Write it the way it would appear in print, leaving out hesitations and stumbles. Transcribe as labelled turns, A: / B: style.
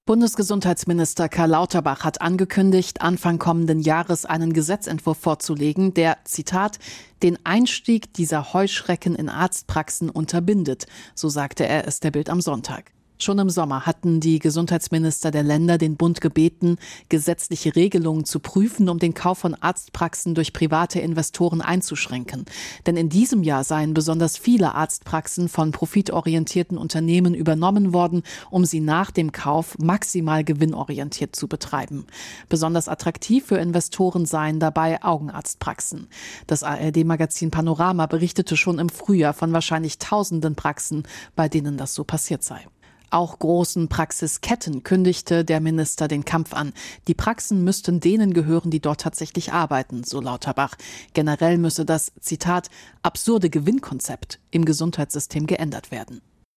A: Bundesgesundheitsminister Karl Lauterbach hat angekündigt, Anfang kommenden Jahres einen Gesetzentwurf vorzulegen, der, Zitat, den Einstieg dieser Heuschrecken in Arztpraxen unterbindet, so sagte er es der Bild am Sonntag. Schon im Sommer hatten die Gesundheitsminister der Länder den Bund gebeten, gesetzliche Regelungen zu prüfen, um den Kauf von Arztpraxen durch private Investoren einzuschränken. Denn in diesem Jahr seien besonders viele Arztpraxen von profitorientierten Unternehmen übernommen worden, um sie nach dem Kauf maximal gewinnorientiert zu betreiben. Besonders attraktiv für Investoren seien dabei Augenarztpraxen. Das ARD-Magazin Panorama berichtete schon im Frühjahr von wahrscheinlich tausenden Praxen, bei denen das so passiert sei. Auch großen Praxisketten kündigte der Minister den Kampf an. Die Praxen müssten denen gehören, die dort tatsächlich arbeiten, so Lauterbach. Generell müsse das, Zitat, absurde Gewinnkonzept im Gesundheitssystem geändert werden.